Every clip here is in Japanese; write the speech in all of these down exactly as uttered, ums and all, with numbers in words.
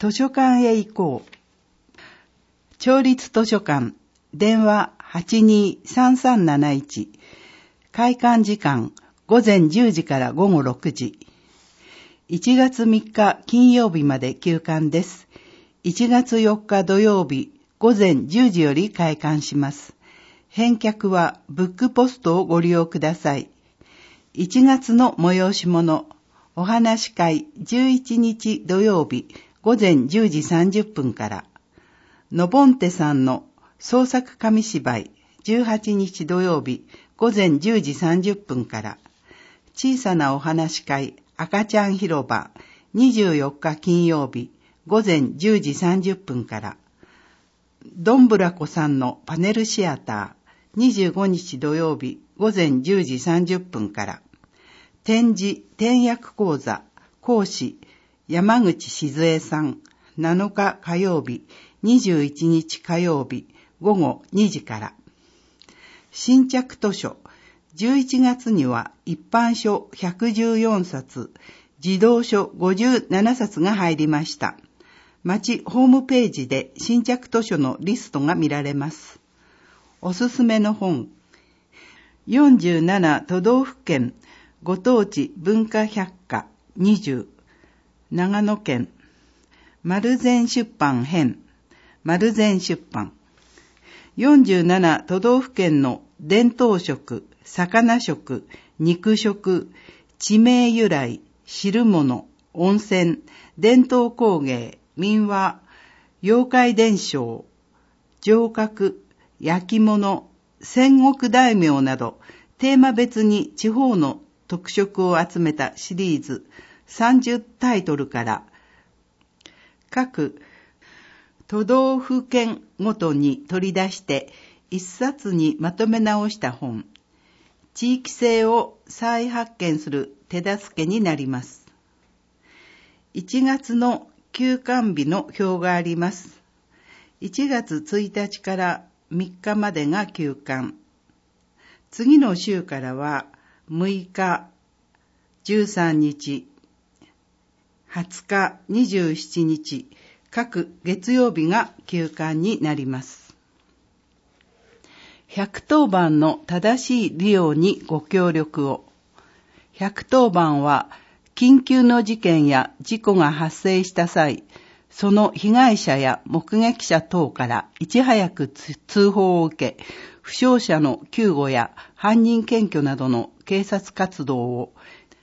図書館へ行こう。町立図書館、電話 はちにーさんさんなないち。開館時間、午前じゅうじから午後ろくじ。いちがつみっか金曜日まで休館です。いちがつよっか土曜日、午前じゅうじより開館します。返却はブックポストをご利用ください。いちがつの催し物、お話し会じゅういちにち土曜日、午前じゅうじさんじゅっぷんから。のぼんてさんの創作紙芝居じゅうはちにち土曜日午前じゅうじさんじゅっぷんから。小さなお話し会赤ちゃん広場にじゅうよっか金曜日午前じゅうじさんじゅっぷんから。どんぶらこさんのパネルシアターにじゅうごにち土曜日午前じゅうじさんじゅっぷんから。展示点訳講座講師山口静江さんなのか火曜日にじゅういちにち火曜日午後にじから。新着図書、じゅういちがつには一般書ひゃくじゅうよんさつ、児童書ごじゅうななさつが入りました。町ホームページで新着図書のリストが見られます。おすすめの本、よんじゅうなな都道府県ご当地文化百科にじゅう、長野県、丸善出版編、丸善出版。よんじゅうなな都道府県の伝統食、魚食、肉食、地名由来、汁物、温泉、伝統工芸、民話、妖怪伝承、城郭、焼き物、戦国大名など、テーマ別に地方の特色を集めたシリーズさんじゅうタイトルから、各都道府県ごとに取り出して一冊にまとめ直した本、地域性を再発見する手助けになります。いちがつの休館日の表があります。いちがつついたちからみっかまでが休館。次の週からはむいか、じゅうさんにち、はつか、にじゅうしちにち、各月曜日が休館になります。ひゃくとおばんの正しい利用にご協力を。ひゃくとおばんは緊急の事件や事故が発生した際、その被害者や目撃者等からいち早く通報を受け、負傷者の救護や犯人検挙などの警察活動を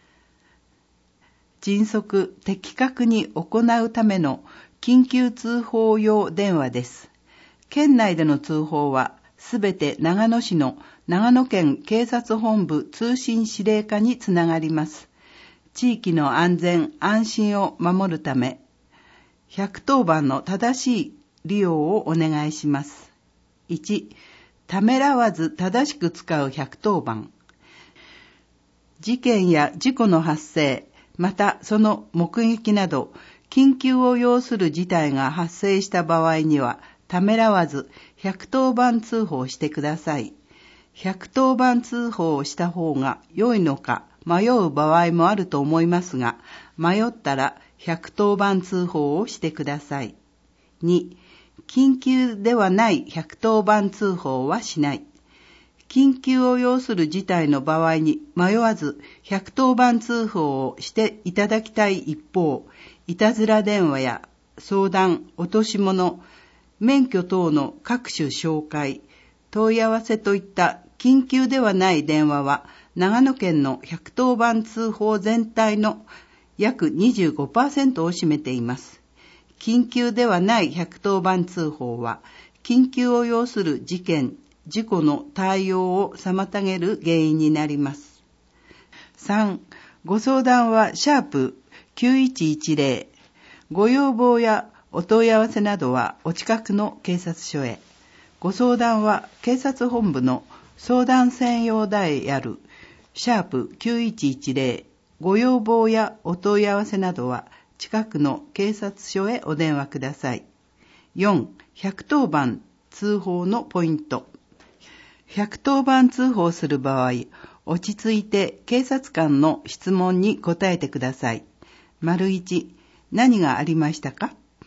迅速的確に行うための緊急通報用電話です。県内での通報はすべて長野市の長野県警察本部通信指令課につながります。地域の安全安心を守るため、ひゃくとおばんの正しい利用をお願いします。いち、ためらわず正しく使うひゃくとおばん。事件や事故の発生、またその目撃など、緊急を要する事態が発生した場合には、ためらわずひゃくとおばん通報してください。ひゃくとおばん通報をした方が良いのか迷う場合もあると思いますが、迷ったらひゃくとおばん通報をしてください。に、緊急ではないひゃくとおばん通報はしない。緊急を要する事態の場合に迷わずひゃくとおばん通報をしていただきたい一方、いたずら電話や相談、落とし物、免許等の各種紹介、問い合わせといった緊急ではない電話は長野県のひゃくとおばん通報全体の約 にじゅうごパーセント を占めています。緊急ではないひゃくとおばん通報は緊急を要する事件、事故の対応を妨げる原因になります。さん、ご相談はシャープきゅういちいちゼロ、ご要望やお問い合わせなどはお近くの警察署へ。ご相談は警察本部の相談専用ダイヤルシャープきゅういちいちゼロ、ご要望やお問い合わせなどは近くの警察署へお電話ください。よん、ひゃくとおばん通報のポイント。ひゃくとおばん通報する場合、落ち着いて警察官の質問に答えてください。丸いち、何がありましたか？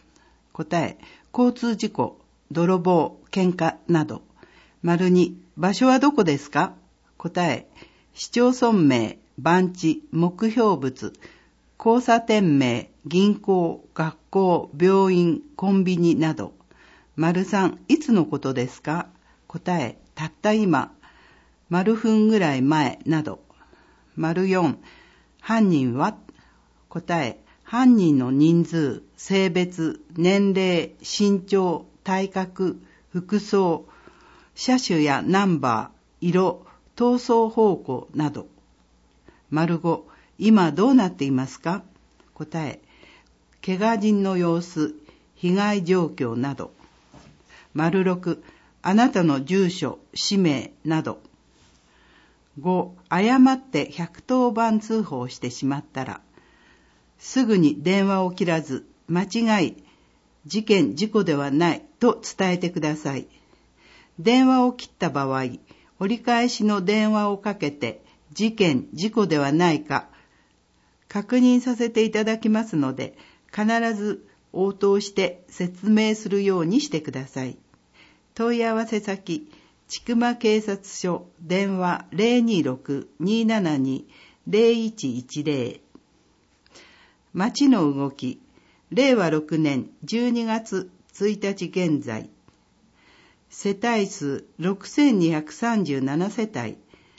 答え、交通事故、泥棒、喧嘩など。丸に、場所はどこですか？答え、市町村名、番地、目標物、交差点名、銀行、学校、病院、コンビニなど。丸さん、いつのことですか？答え、たった今、丸分ぐらい前など。丸よん、犯人は？答え、犯人の人数、性別、年齢、身長、体格、服装、車種やナンバー、色、逃走方向など。丸ご、今どうなっていますか？答え、怪我人の様子、被害状況など。丸ろく、あなたの住所、氏名など。ご、誤ってひゃくとおばん通報してしまったら、すぐに電話を切らず、間違い、事件、事故ではないと伝えてください。電話を切った場合、折り返しの電話をかけて、事件、事故ではないか、確認させていただきますので、必ず応答して説明するようにしてください。問い合わせ先、千曲警察署、電話 ゼロにろく にーななに ゼロいちいちゼロ。町の動き、れいわろくねんじゅうにがつついたち現在。世帯数ろくせんにひゃくさんじゅうななせたい。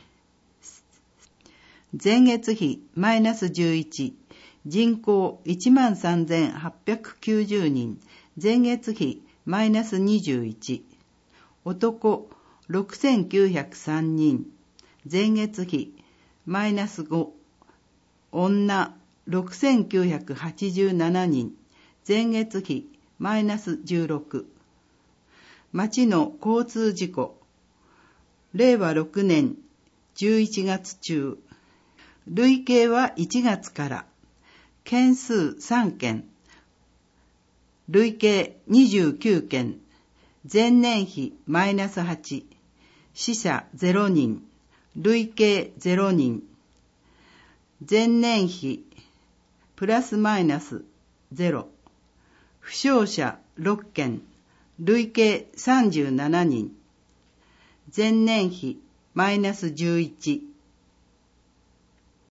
前月比マイナスじゅういち。人口 いちまんさんぜんはっぴゃくきゅうじゅうにん。前月比マイナスにじゅういち。男ろくせんきゅうひゃくさんにん。前月比マイナスご。女ろくせんきゅうひゃくはちじゅうななにん。前月比マイナスじゅうろく。町の交通事故。れいわろくねんじゅういちがつ中。累計はいちがつから。件数さんけん。累計にじゅうきゅうけん。前年比マイナスはち。死者ゼロにん。累計ゼロにん。前年比プラスマイナスゼロ。負傷者ろっけん。累計さんじゅうななにん。前年比マイナスじゅういち。